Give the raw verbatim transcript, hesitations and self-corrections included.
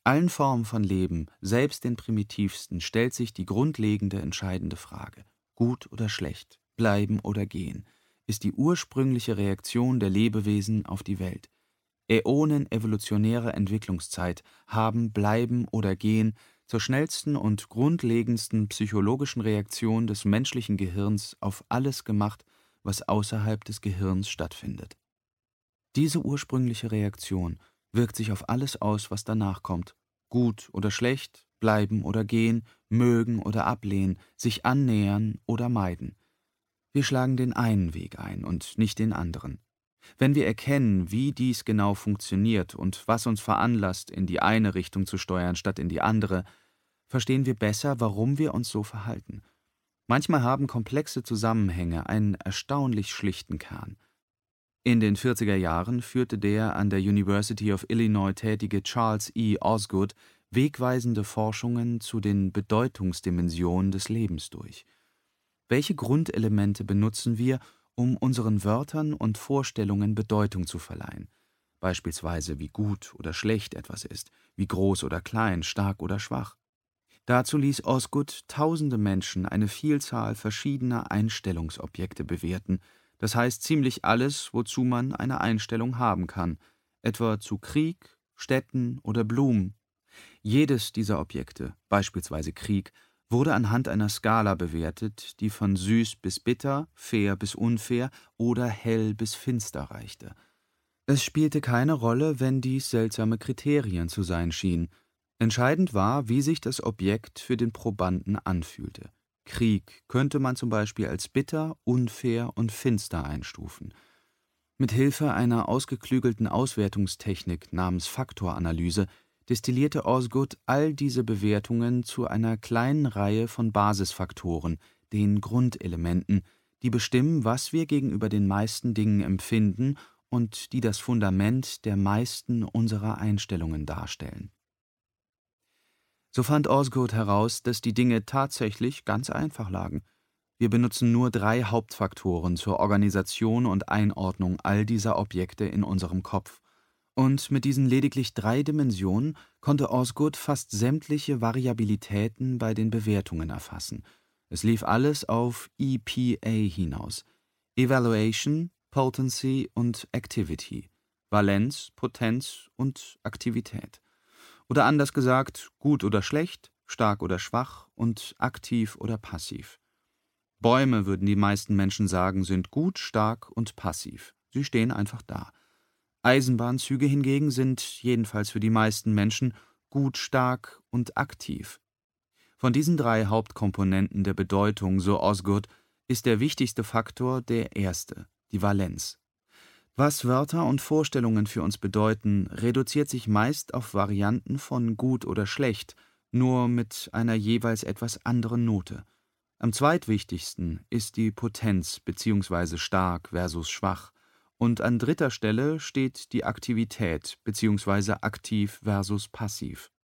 Allen Formen von Leben, selbst den primitivsten, stellt sich die grundlegende, entscheidende Frage: Gut oder schlecht, bleiben oder gehen, ist die ursprüngliche Reaktion der Lebewesen auf die Welt. Äonen evolutionärer Entwicklungszeit haben Bleiben oder Gehen zur schnellsten und grundlegendsten psychologischen Reaktion des menschlichen Gehirns auf alles gemacht, was außerhalb des Gehirns stattfindet. Diese ursprüngliche Reaktion wirkt sich auf alles aus, was danach kommt: Gut oder schlecht, bleiben oder gehen, mögen oder ablehnen, sich annähern oder meiden. Wir schlagen den einen Weg ein und nicht den anderen. Wenn wir erkennen, wie dies genau funktioniert und was uns veranlasst, in die eine Richtung zu steuern statt in die andere, verstehen wir besser, warum wir uns so verhalten. Manchmal haben komplexe Zusammenhänge einen erstaunlich schlichten Kern. In den vierziger Jahren führte der an der University of Illinois tätige Charles E. Osgood wegweisende Forschungen zu den Bedeutungsdimensionen des Lebens durch. Welche Grundelemente benutzen wir, um unseren Wörtern und Vorstellungen Bedeutung zu verleihen? Beispielsweise, wie gut oder schlecht etwas ist, wie groß oder klein, stark oder schwach. Dazu ließ Osgood tausende Menschen eine Vielzahl verschiedener Einstellungsobjekte bewerten, das heißt ziemlich alles, wozu man eine Einstellung haben kann, etwa zu Krieg, Städten oder Blumen. Jedes dieser Objekte, beispielsweise Krieg, wurde anhand einer Skala bewertet, die von süß bis bitter, fair bis unfair oder hell bis finster reichte. Es spielte keine Rolle, wenn dies seltsame Kriterien zu sein schienen. Entscheidend war, wie sich das Objekt für den Probanden anfühlte. Krieg könnte man zum Beispiel als bitter, unfair und finster einstufen. Mit Hilfe einer ausgeklügelten Auswertungstechnik namens Faktoranalyse destillierte Osgood all diese Bewertungen zu einer kleinen Reihe von Basisfaktoren, den Grundelementen, die bestimmen, was wir gegenüber den meisten Dingen empfinden und die das Fundament der meisten unserer Einstellungen darstellen. So fand Osgood heraus, dass die Dinge tatsächlich ganz einfach lagen. Wir benutzen nur drei Hauptfaktoren zur Organisation und Einordnung all dieser Objekte in unserem Kopf. Und mit diesen lediglich drei Dimensionen konnte Osgood fast sämtliche Variabilitäten bei den Bewertungen erfassen. Es lief alles auf E P A hinaus: Evaluation, Potency und Activity, Valenz, Potenz und Aktivität. Oder anders gesagt, gut oder schlecht, stark oder schwach und aktiv oder passiv. Bäume, würden die meisten Menschen sagen, sind gut, stark und passiv. Sie stehen einfach da. Eisenbahnzüge hingegen sind, jedenfalls für die meisten Menschen, gut, stark und aktiv. Von diesen drei Hauptkomponenten der Bedeutung, so Osgood, ist der wichtigste Faktor der erste, die Valenz. Was Wörter und Vorstellungen für uns bedeuten, reduziert sich meist auf Varianten von gut oder schlecht, nur mit einer jeweils etwas anderen Note. Am zweitwichtigsten ist die Potenz bzw. stark versus schwach, und an dritter Stelle steht die Aktivität bzw. aktiv versus passiv.